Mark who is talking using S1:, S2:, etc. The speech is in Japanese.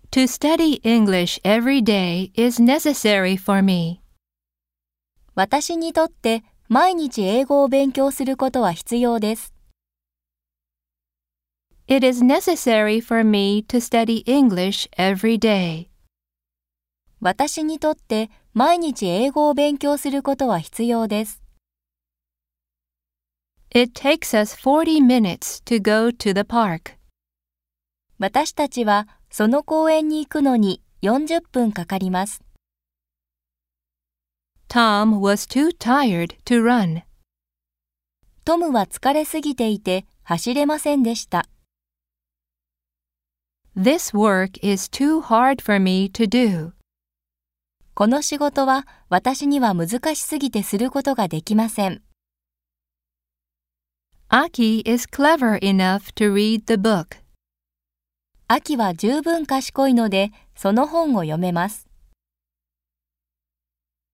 S1: To study English every day is necessary for me.
S2: 私にとって毎日英語を勉強することは必要です。
S1: It is necessary for me to study English every day.
S2: 私にとって毎日英語を勉強することは必要です。
S1: It takes us 40 minutes to go to the park.
S2: 私たちはその公園に行くのに40分かかります。
S1: Tom was too tired to run.
S2: トムは疲れすぎていて走れませんでした。
S1: This work is too hard for me to do.
S2: この仕事は私には難しすぎてすることができません。
S1: Aki is clever enough to read the book.
S2: 秋は十分賢いのでその本を読めます。